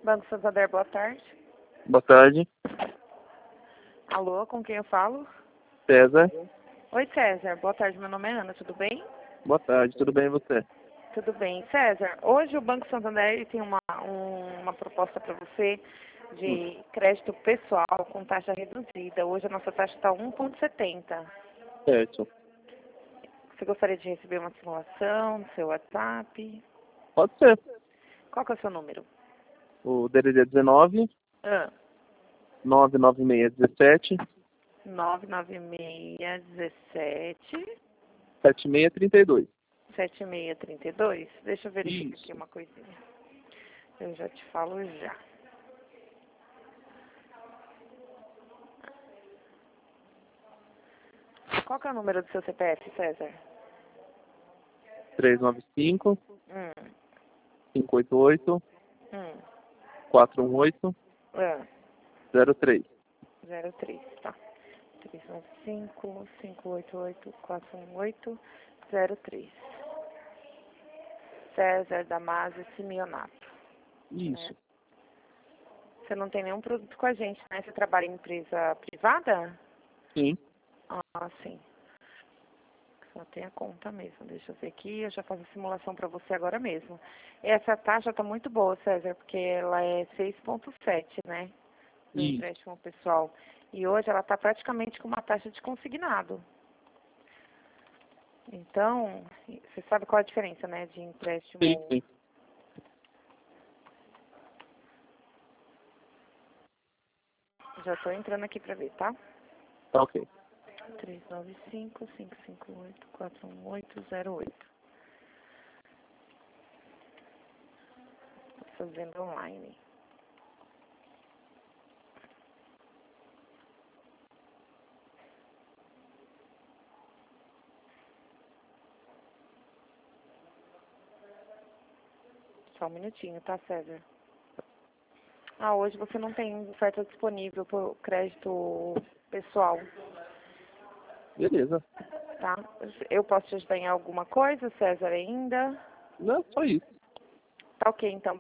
Banco Santander, boa tarde. Boa tarde, Alô, com quem eu falo? César. Oi, César. Boa tarde, meu nome é Ana, tudo bem? Boa tarde, tudo bem e você? Tudo bem. César, hoje o Banco Santander ele tem uma proposta para você de crédito pessoal com taxa reduzida. Hoje a nossa taxa está 1,70. Certo. Você gostaria de receber uma simulação no seu WhatsApp? Pode ser. Qual que é o seu número? O DDD 19 Ah, 99617 99617 7632. 7632. Deixa eu verificar Isso. aqui uma coisinha. Eu já te falo já. Qual que é o número do seu CPF, César? 395 Hum, 588 hum. 418 Ah, 03. 03, tá. 395 588 418 03. César Damasio Simeonato. Isso. Você não tem nenhum produto com a gente, né? Você trabalha em empresa privada? Sim. Ah, sim. Só tem a conta mesmo. Deixa eu ver aqui, eu já faço a simulação para você agora mesmo. Essa taxa tá muito boa, César, porque ela é 6,7, né? Do Isso. empréstimo pessoal. E hoje ela tá praticamente com uma taxa de consignado. Então, você sabe qual a diferença, né, de empréstimo? Sim, sim. Já tô entrando aqui para ver, tá? Tá ok. 395 558 41808. Tô fazendo online. Só um minutinho, tá, César? Ah, hoje você não tem oferta disponível por crédito pessoal, Beleza. tá? Eu posso te ajudar em alguma coisa, César, ainda? Não, só isso. Tá ok, então.